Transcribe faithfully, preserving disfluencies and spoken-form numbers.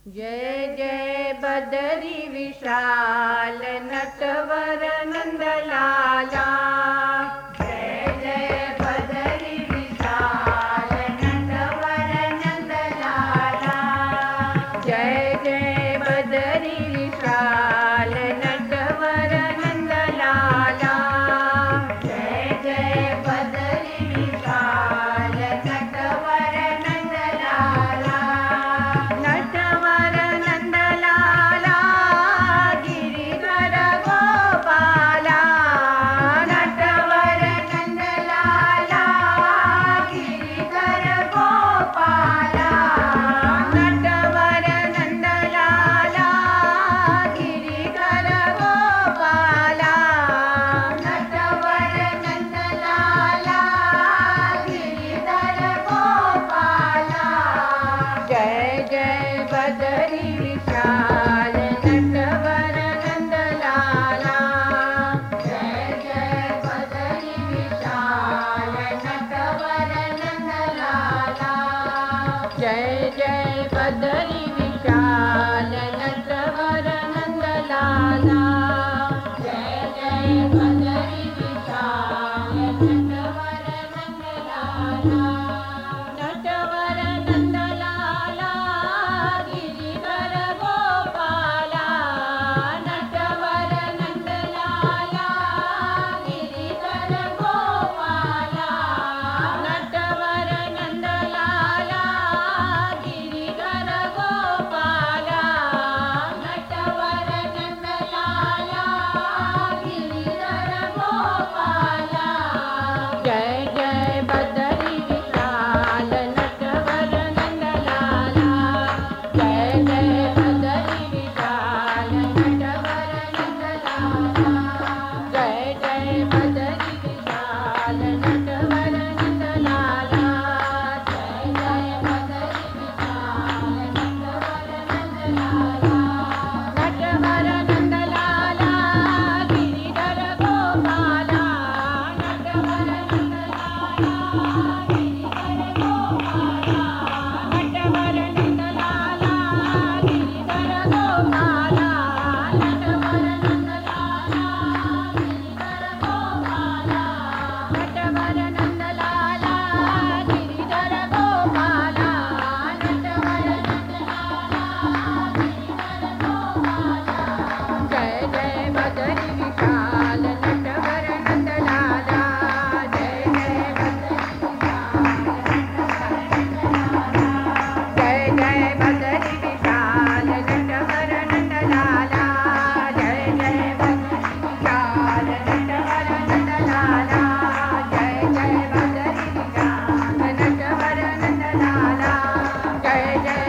Jai Jai Badri Vishal Natwar Nandlala. Jai Jai Badri Vishal Natwar Nandlala. Jai Jai Badri Vishal Natwar Nandlala. Jai Jai Badri Vishal Natwar Nandlala. Natwar Nandlala Giridhar Gopala. Natwar Nandlala Giridhar Gopala. Natwar Nandlala Giridhar Gopala. Natwar Nandlala Giridhar Gopala. Jai Jai Badri Vishal Natwar Nandlala. Jai Jai Badri Vishal Natwar Nandlala. Jai Jai Badri Vishal Natwar Nandlala. Jai Jai Badri Vishal Natwar Nandlala. Natwar Nandlala Giridhar Gopala. Natwar Nandlala Giridhar Gopala. Natwar Nandlala Giridhar Gopala. Natwar Nandlala Giridhar Gopala. Jai Jai Badri Vishal Natwar Nandlala. Jai Jai Badri Vishal Natwar Nandlala. Jai Jai Badri Vishal Natwar Nandlala. Jai Jai Badri Vishal Natwar Nandlala. Natwar Nandlala Giridhar Gopala. Natwar Nandlala Giridhar Gopala. Natwar Nandlala Giridhar Gopala. Natwar Nandlala Giridhar Gopala. Natwar Nandlala Giridhar Gopala. Natwar Nandlala Giridhar Gopala. Jai Jai Badri Vishal Natwar Nandlala. Jai Jai Badri Vishal Jai Jai Badri Vishal Natwar Nandlala. Jai Jai Badri Vishal Natwar Nandlala. Jai Jai Badri Vishal Natwar Nandlala. Jai Jai